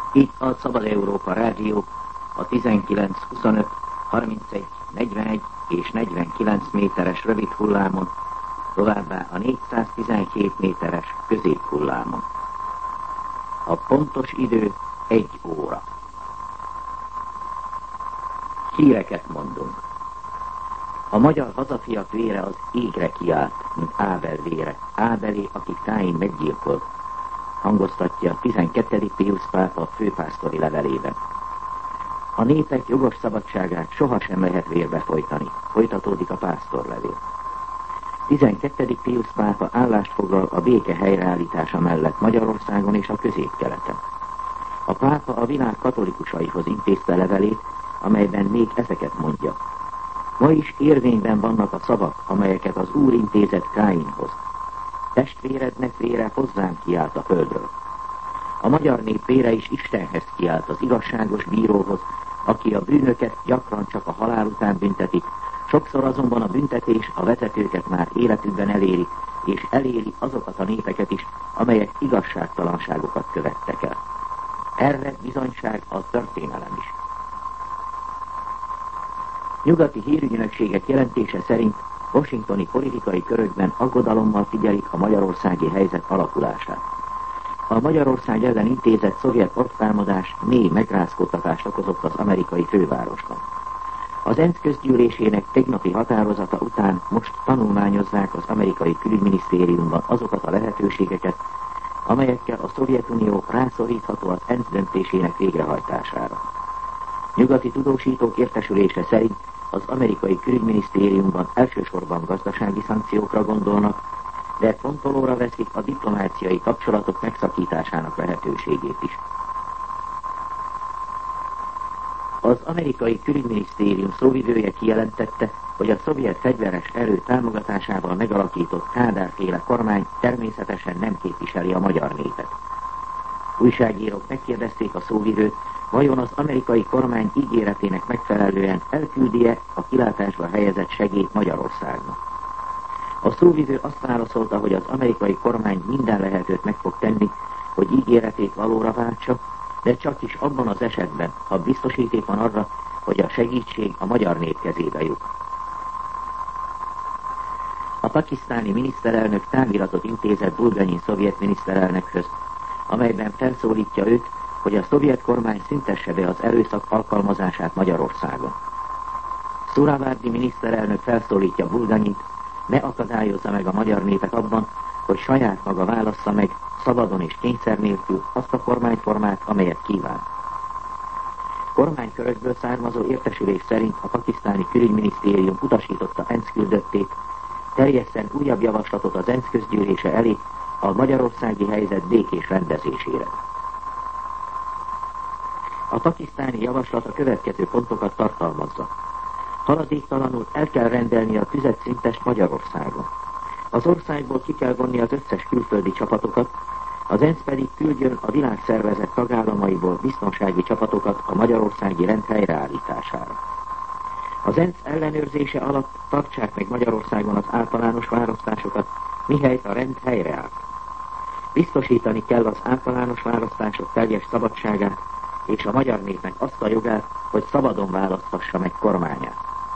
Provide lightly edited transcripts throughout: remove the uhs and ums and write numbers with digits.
Itt a Szabad Európa Rádió a 19, 25, 31, 41 és 49 méteres rövid hullámon, továbbá a 417 méteres középhullámon. A pontos idő 1 óra. Híreket mondunk. A magyar hazafiak vére az égre kiállt, mint Ábel vére. Ábelé, akit Káin meggyilkolt, hangoztatja 12. Piusz pápa főpásztori levelében. A népek jogos szabadságát sohasem lehet vérbe folytani, folytatódik a pásztorlevél. 12. Piusz pápa állást foglal a béke helyreállítása mellett Magyarországon és a Közép-Keleten. A pápa a világ katolikusaihoz intézte levelét, amelyben még ezeket mondja. Ma is érvényben vannak a szavak, amelyeket az Úr intézett Káinhoz. Testvérednek vére hozzánk kiált a földről. A magyar nép vére is Istenhez kiált, az igazságos bíróhoz, aki a bűnöket gyakran csak a halál után büntetik, sokszor azonban a büntetés a vezetőket már életükben eléri, és eléri azokat a népeket is, amelyek igazságtalanságokat követtek el. Erre bizonyság a történelem is. Nyugati hírügynökségek jelentése szerint washingtoni politikai körökben aggodalommal figyelik a magyarországi helyzet alakulását. A Magyarország ellen intézett szovjet agytámadás mély megrázkódtatást okozott az amerikai fővárosban. Az ENSZ közgyűlésének tegnapi határozata után most tanulmányozzák az amerikai külügyminisztériumban azokat a lehetőségeket, amelyekkel a Szovjetunió rászorítható az ENSZ döntésének végrehajtására. Nyugati tudósítók értesülése szerint az amerikai külügyminisztériumban elsősorban gazdasági szankciókra gondolnak, de fontolóra veszik a diplomáciai kapcsolatok megszakításának lehetőségét is. Az amerikai külügyminisztérium szóvivője kijelentette, hogy a szovjet fegyveres erő támogatásával megalakított Kádár-féle kormány természetesen nem képviseli a magyar népet. Újságírók megkérdezték a szóvivőt, vajon az amerikai kormány ígéretének megfelelően elküldi-e a kilátásba helyezett segélyt Magyarországnak. A szóvivő azt válaszolta, hogy az amerikai kormány minden lehetőt meg fog tenni, hogy ígéretét valóra váltsa, de csak is abban az esetben, ha biztosíték van arra, hogy a segítség a magyar nép kezébe jut. A pakisztáni miniszterelnök táviratot intézett Bulganyin szovjet miniszterelnökhöz, amelyben felszólítja őt, hogy a szovjet kormány szüntesse be az erőszak alkalmazását Magyarországon. Szuravárdi miniszterelnök felszólítja Bulganyit, ne akadályozza meg a magyar népet abban, hogy saját maga válassza meg szabadon és kényszer nélkül azt a kormányformát, amelyet kíván. Kormánykörökből származó értesülés szerint a pakisztáni külügyminisztérium utasította ENSZ küldöttét, terjesszen újabb javaslatot az ENSZ közgyűlése elé a magyarországi helyzet békés rendezésére. A pakisztáni javaslat a következő pontokat tartalmazza. Haladéktalanul el kell rendelni a tüzet szintest Magyarországon. Az országból ki kell vonni az összes külföldi csapatokat, az ENSZ pedig küldjön a világszervezet tagállamaiból biztonsági csapatokat a magyarországi rend helyreállítására. Az ENSZ ellenőrzése alatt tartsák meg Magyarországon az általános választásokat, mihelyt a rend helyreáll. Biztosítani kell az általános választások teljes szabadságát, és a magyar népnek azt a jogát, hogy szabadon választhassa meg kormányát.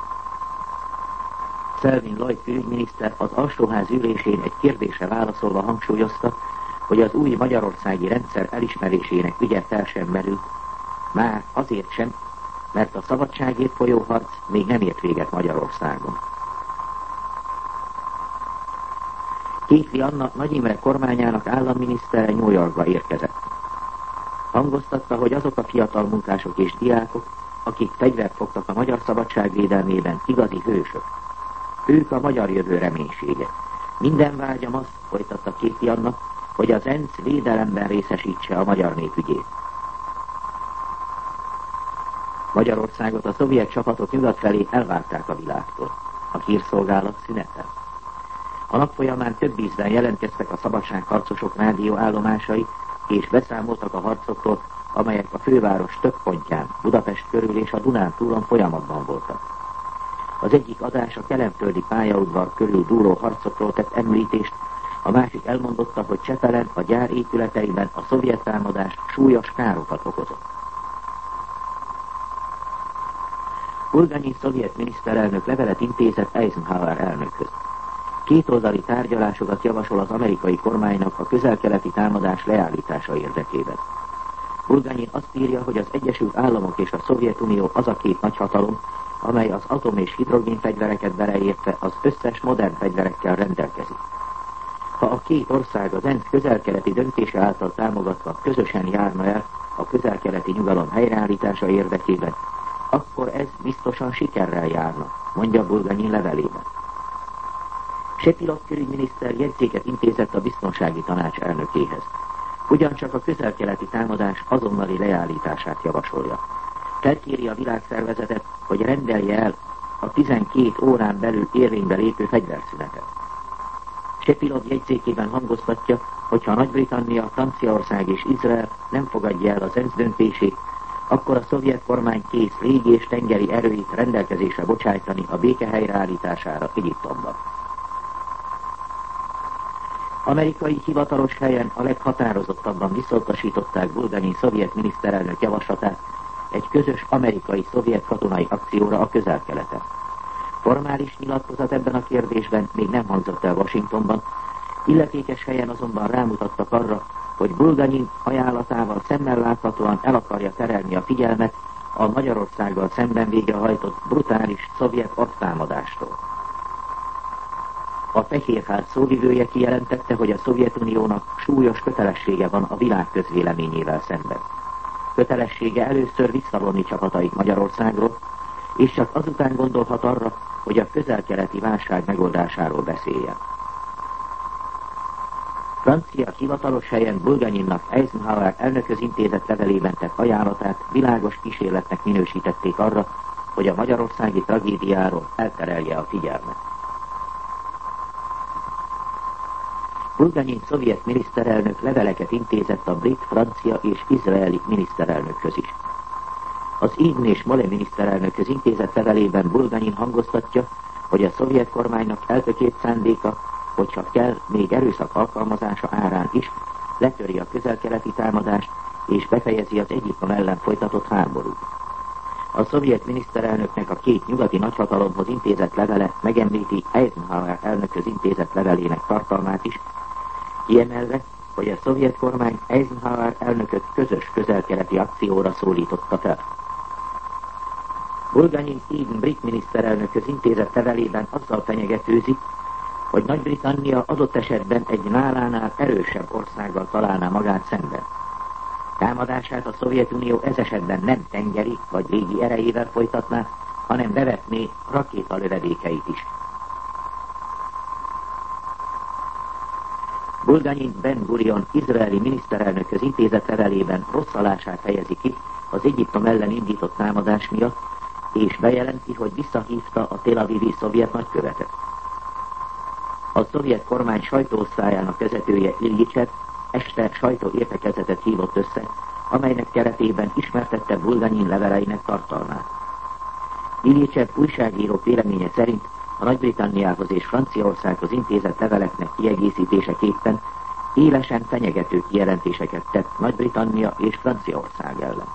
Selwyn Lloyd külügyminiszter az alsóház ülésén egy kérdésre válaszolva hangsúlyozta, hogy az új magyarországi rendszer elismerésének ügye fel sem merült, már azért sem, mert a szabadságért folyó harc még nem ért véget Magyarországon. Kékli Anna Nagy Imre kormányának államminisztere New Yorkba érkezett. Hangoztatta, hogy azok a fiatal munkások és diákok, akik fegyvert fogtak a magyar szabadság védelmében, igazi hősök. Ők a magyar jövő reménysége. Minden vágyam az, folytatta Kékli Anna, hogy az ENSZ védelemben részesítse a magyar nép ügyét. Magyarországot a szovjet csapatok nyugat felé elválták a világtól. A hírszolgálat szünetel. A nap folyamán több ízben jelentkeztek a szabadságharcosok rádióállomásai, és beszámoltak a harcokról, amelyek a főváros több pontján, Budapest körül és a Dunántúlon folyamatban voltak. Az egyik adás a kelenföldi pályaudvar körül dúló harcokról tett említést, A másik elmondotta, hogy Csepelen a gyár épületeiben a szovjet támadás súlyos károkat okozott. Bulganyin szovjet miniszterelnök levelet intézett Eisenhower elnökhöz. Kétoldali tárgyalásokat javasol az amerikai kormánynak a közel-keleti támadás leállítása érdekében. Bulganyin azt írja, hogy az Egyesült Államok és a Szovjetunió az a két nagyhatalom, amely az atom- és hidrogénfegyvereket beleértve az összes modern fegyverekkel rendelkezik. Ha a két ország az ENSZ közel-keleti döntése által támogatva közösen járna el a közel-keleti nyugalom helyreállítása érdekében, akkor ez biztosan sikerrel járna, mondja Bulganyin levelében. Sepilov külügyminiszter jegyzéket intézett a biztonsági tanács elnökéhez. Ugyancsak a közel-keleti támadás azonnali leállítását javasolja. Felkéri a világszervezetet, hogy rendelje el a 12 órán belül érvénybe lépő fegyverszünetet. Sepilov jegyzékében hangoztatja, hogy ha Nagy-Britannia, Franciaország és Izrael nem fogadja el az ENSZ döntését, akkor a szovjet kormány kész légi és tengeri erőit rendelkezésre bocsájtani a béke helyreállítására Egyiptomban. Amerikai hivatalos helyen a leghatározottabban visszautasították Bulganyin szovjet miniszterelnök javaslatát egy közös amerikai-szovjet katonai akcióra a közel-keleten. Formális nyilatkozat ebben a kérdésben még nem hangzott el Washingtonban, illetékes helyen azonban rámutattak arra, hogy Bulganyin ajánlatával szemmel láthatóan el akarja terelni a figyelmet a Magyarországgal szemben végrehajtott brutális szovjet agytámadástól. A Fehérház szóvivője kijelentette, hogy a Szovjetuniónak súlyos kötelessége van a világ közvéleményével szemben. Kötelessége először visszavonni csapatait Magyarországról, és csak azután gondolhat arra, hogy a közel-keleti válság megoldásáról beszéljen. Francia hivatalos helyen Bulganyinnak Eisenhower elnökhöz intézett levelében tett ajánlatát világos kísérletnek minősítették arra, hogy a magyarországi tragédiáról elterelje a figyelmet. Bulganyin szovjet miniszterelnök leveleket intézett a brit, francia és izraeli miniszterelnökhöz is. Az Eden és Mole miniszterelnökhöz intézett levelében Bulganyin hangoztatja, hogy a szovjet kormánynak eltökélt szándéka, hogyha kell, még erőszak alkalmazása árán is, letöri a közel-keleti támadást és befejezi az Egyiptom ellen folytatott háborút. A szovjet miniszterelnöknek a két nyugati nagyhatalomhoz intézett levele megemlíti Eisenhower elnökhöz intézett levelének tartalmát is, kiemelve, hogy a szovjet kormány Eisenhower elnököt közös közel-keleti akcióra szólította fel. Bulganyin Eden brit miniszterelnökhöz intézett levelében azzal fenyegetőzik, hogy Nagy-Britannia adott esetben egy nálánál erősebb országgal találná magát szemben. Támadását a Szovjetunió ez esetben nem tengeri vagy légi erejével folytatná, hanem bevetné rakétalövedékeit is. Bulganyin Ben Gurion izraeli miniszterelnökhöz intézett levelében rosszalását fejezi ki az Egyiptom ellen indított támadás miatt, és bejelenti, hogy visszahívta a Tel Avivi szovjet nagykövetet. A szovjet kormány sajtóosztályának vezetője Iljicsev este sajtóértekezletet hívott össze, amelynek keretében ismertette Bulganyin leveleinek tartalmát. Iljicsev újságírók véleménye szerint a Nagy-Britanniához és Franciaországhoz intézett leveleknek kiegészítéseképpen élesen fenyegető kijelentéseket tett Nagy-Britannia és Franciaország ellen.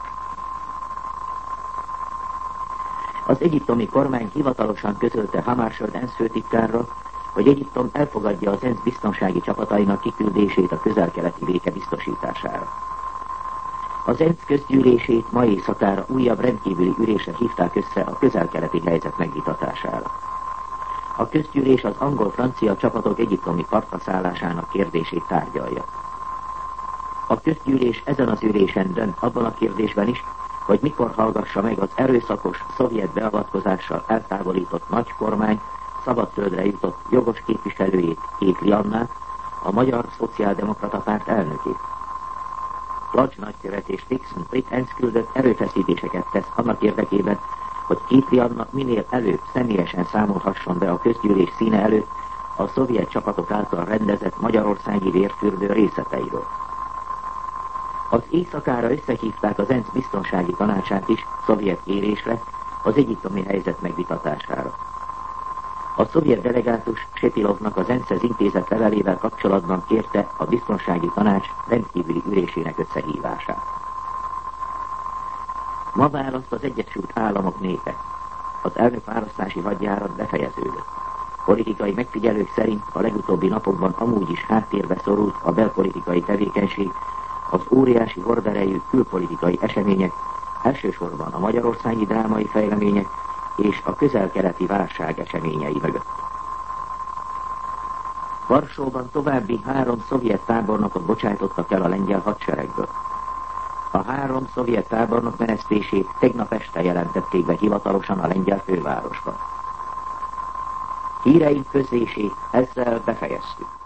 Az egyiptomi kormány hivatalosan közölte Hammarskjöld ENSZ főtitkárral, hogy Egyiptom elfogadja az ENSZ biztonsági csapatainak kiküldését a közel-keleti béke biztosítására. Az ENSZ közgyűlését ma éjszakára újabb rendkívüli ülésre hívták össze a közel-keleti helyzet megvitatására. A közgyűlés az angol-francia csapatok egyiptomi partra szállásának kérdését tárgyalja. A közgyűlés ezen az ülésen dönt abban a kérdésben is, hogy mikor hallgassa meg az erőszakos szovjet beavatkozással eltávolított nagy kormány szabadföldre jutott jogos képviselőjét, Kétli Annát, a Magyar Szociáldemokrata Párt elnökét. Lodge nagykövet és Dixon brit ENSZ küldött erőfeszítéseket tesz annak érdekében, hogy Kétli Anna minél előbb személyesen számolhasson be a közgyűlés színe előtt a szovjet csapatok által rendezett magyarországi vérfürdő részleteiről. Az éjszakára összehívták az ENSZ biztonsági tanácsát is szovjet kérésre az egyiptomi helyzet megvitatására. A szovjet delegátus Sepilovnak az ENSZ-hez intézett levelével kapcsolatban kérte a Biztonsági Tanács rendkívüli ülésének összehívását. Ma választ az Egyesült Államok népe. Az elnökválasztási hadjárat befejeződött. Politikai megfigyelők szerint a legutóbbi napokban amúgy is háttérbe szorult a belpolitikai tevékenység, az óriási horderejű külpolitikai események, elsősorban a magyarországi drámai fejlemények és a közel-keleti válság eseményei mögött. Varsóban további 3 szovjet tábornokot bocsájtottak el a lengyel hadseregből. A 3 szovjet tábornok menesztését tegnap este jelentették be hivatalosan a lengyel fővárosban. Híreink közlését ezzel befejeztük.